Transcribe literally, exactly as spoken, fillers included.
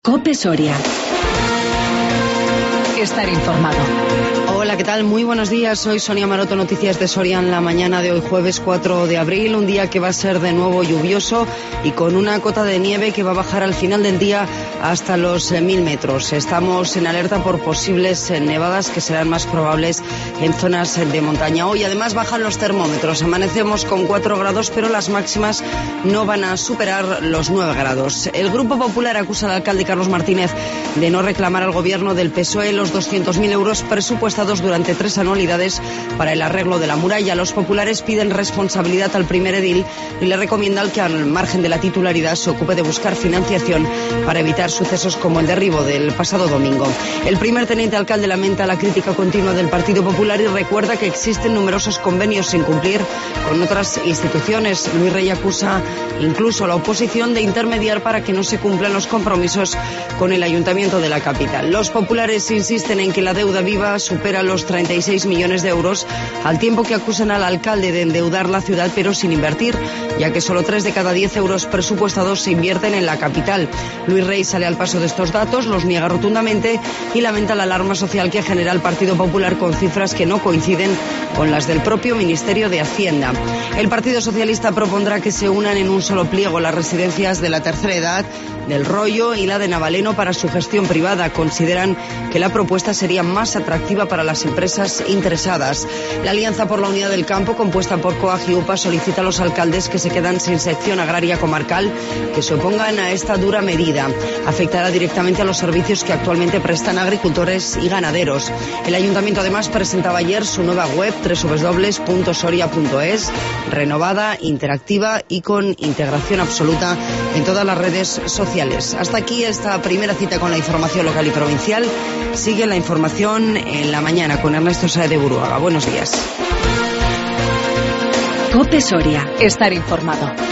COPE Soria. Estar informado. Hola, ¿qué tal? Muy buenos días. Soy Sonia Maroto, noticias de Soria en la mañana de hoy, jueves cuatro de abril, un día que va a ser de nuevo lluvioso y con una cota de nieve que va a bajar al final del día hasta los eh, mil metros. Estamos en alerta por posibles eh, nevadas que serán más probables en zonas eh, de montaña. Hoy además bajan los termómetros. Amanecemos con cuatro grados, pero las máximas no van a superar los nueve grados. El Grupo Popular acusa al alcalde Carlos Martínez de no reclamar al gobierno del P S O E los doscientos mil euros presupuestados durante tres anualidades para el arreglo de la muralla. Los populares piden responsabilidad al primer edil y le recomiendan que, al margen de la titularidad, se ocupe de buscar financiación para evitar sucesos como el derribo del pasado domingo. El primer teniente alcalde lamenta la crítica continua del Partido Popular y recuerda que existen numerosos convenios sin cumplir con otras instituciones. Luis Rey acusa incluso a la oposición de intermediar para que no se cumplan los compromisos con el ayuntamiento de la capital. Los populares insisten en que la deuda viva supera los treinta y seis millones de euros, al tiempo que acusan al alcalde de endeudar la ciudad pero sin invertir, ya que solo tres de cada diez euros presupuestados se invierten en la capital. Luis Rey sale al paso de estos datos, los niega rotundamente y lamenta la alarma social que genera el Partido Popular con cifras que no coinciden con las del propio Ministerio de Hacienda. El Partido Socialista propondrá que se unan en un solo pliego las residencias de la tercera edad, del Rollo y la de Navaleno para su gestión privada. Consideran que la propuesta sería más atractiva para las empresas interesadas. La Alianza por la Unidad del Campo, compuesta por COAG y UPA, solicita a los alcaldes que se quedan sin sección agraria comarcal que se opongan a esta dura medida. Afectará directamente a los servicios que actualmente prestan agricultores y ganaderos. El Ayuntamiento además presentaba ayer su nueva web doble u doble u doble u punto soria punto es, renovada, interactiva y con integración absoluta en todas las redes sociales. Hasta aquí esta primera cita con la información local y provincial. Sigue la información en la mañana con Ernesto Saez de Buruaga. Buenos días. COPE Soria. Estar informado.